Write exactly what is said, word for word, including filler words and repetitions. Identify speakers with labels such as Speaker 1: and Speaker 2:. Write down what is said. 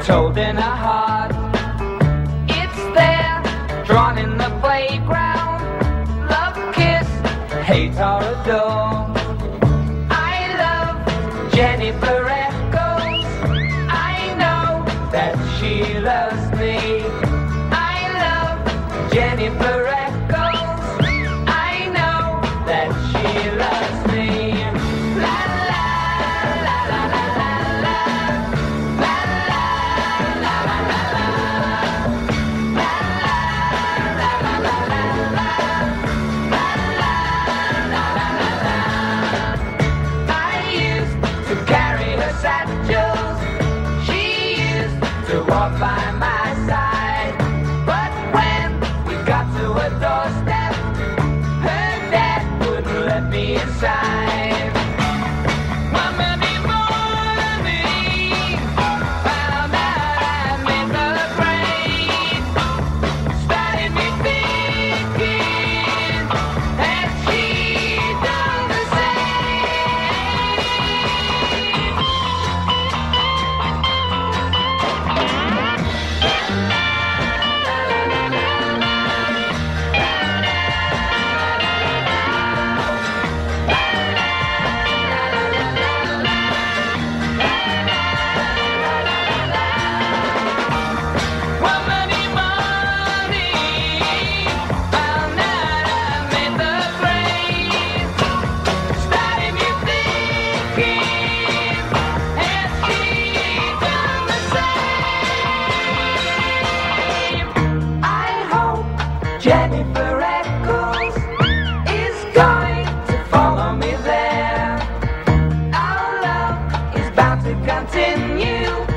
Speaker 1: told in her heart. It's there, drawn in the playground. Love, kiss, hate or adore. I love Jennifer Echoes. I know that she loves me. I love Jennifer Echoes. I know that she loves me. La la la la la la la. La la la la la la. La la la la la la. La la la la la la. I used to carry her satchels. She used to walk by my side. But when we got to a doorstep, her dad wouldn't let me inside. One Monday morning, found out I made the grade. Started me thinking that she'd done the One Monday morning, found out I made the grade. Started me thinking that she'd done the same. I hope Jennifer Echoes is going to follow me there. Our love is bound to continue.